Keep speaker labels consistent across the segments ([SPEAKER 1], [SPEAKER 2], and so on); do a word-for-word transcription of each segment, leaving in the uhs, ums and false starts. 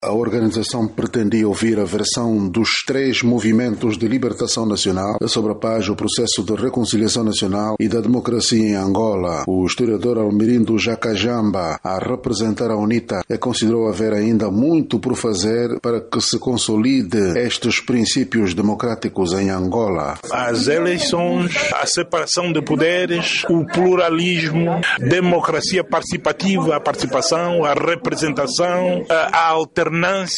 [SPEAKER 1] A organização pretendia ouvir a versão dos três movimentos de libertação nacional sobre a paz, o processo de reconciliação nacional e da democracia em Angola. O historiador Almirindo Jacajamba, a representar a UNITA, considerou haver ainda muito por fazer para que se consolide estes princípios democráticos em Angola.
[SPEAKER 2] As eleições, a separação de poderes, o pluralismo, democracia participativa, a participação, a representação, a alternância.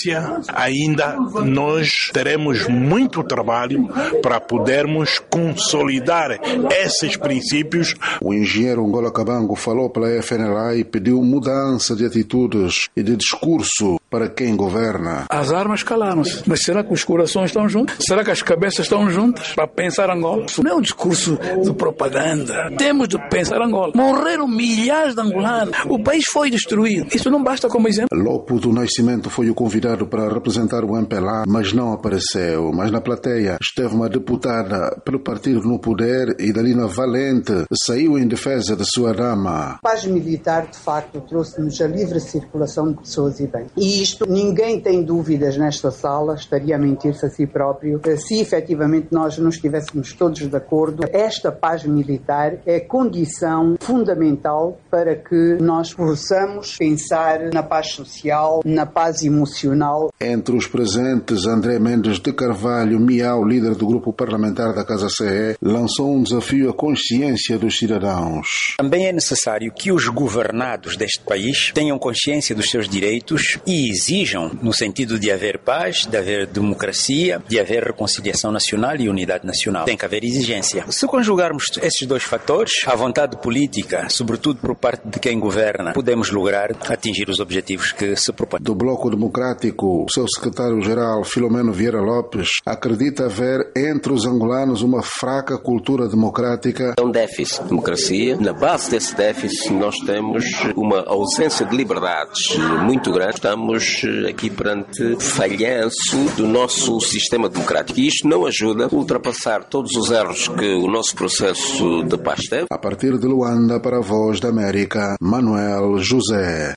[SPEAKER 2] Ainda nós teremos muito trabalho para podermos consolidar esses princípios.
[SPEAKER 1] O engenheiro Ngola Kabango falou pela F N L A e pediu mudança de atitudes e de discurso para quem governa.
[SPEAKER 3] As armas calaram-se, mas será que os corações estão juntos? Será que as cabeças estão juntas para pensar Angola? Isso não é um discurso de propaganda. Temos de pensar Angola. Morreram milhares de angolanos. O país foi destruído. Isso não basta como exemplo.
[SPEAKER 1] Lopo do Nascimento foi o convidado para representar o M P L A, mas não apareceu. Mas na plateia esteve uma deputada pelo partido no poder, Idalina Valente, saiu em defesa de sua dama.
[SPEAKER 4] A paz militar, de facto, trouxe-nos a livre circulação de pessoas e bens. E isto, ninguém tem dúvidas nesta sala, estaria a mentir-se a si próprio, se efetivamente nós não estivéssemos todos de acordo. Esta paz militar é condição fundamental para que nós possamos pensar na paz social, na paz emocional.
[SPEAKER 1] Entre os presentes, André Mendes de Carvalho Miau, líder do grupo parlamentar da Casa C E, lançou um desafio à consciência dos cidadãos.
[SPEAKER 5] Também é necessário que os governados deste país tenham consciência dos seus direitos e exijam, no sentido de haver paz, de haver democracia, de haver reconciliação nacional e unidade nacional. Tem que haver exigência. Se conjugarmos esses dois fatores, a vontade política, sobretudo por parte de quem governa, podemos lograr atingir os objetivos que se propõem.
[SPEAKER 1] Do Bloco Democrático, o seu secretário-geral, Filomeno Vieira Lopes, acredita haver entre os angolanos uma fraca cultura democrática.
[SPEAKER 6] É um déficit de democracia. Na base desse déficit nós temos uma ausência de liberdades muito grande. Estamos aqui perante falhanço do nosso sistema democrático e isto não ajuda a ultrapassar todos os erros que o nosso processo de paz teve.
[SPEAKER 1] A partir de Luanda, para a Voz da América, Manuel José.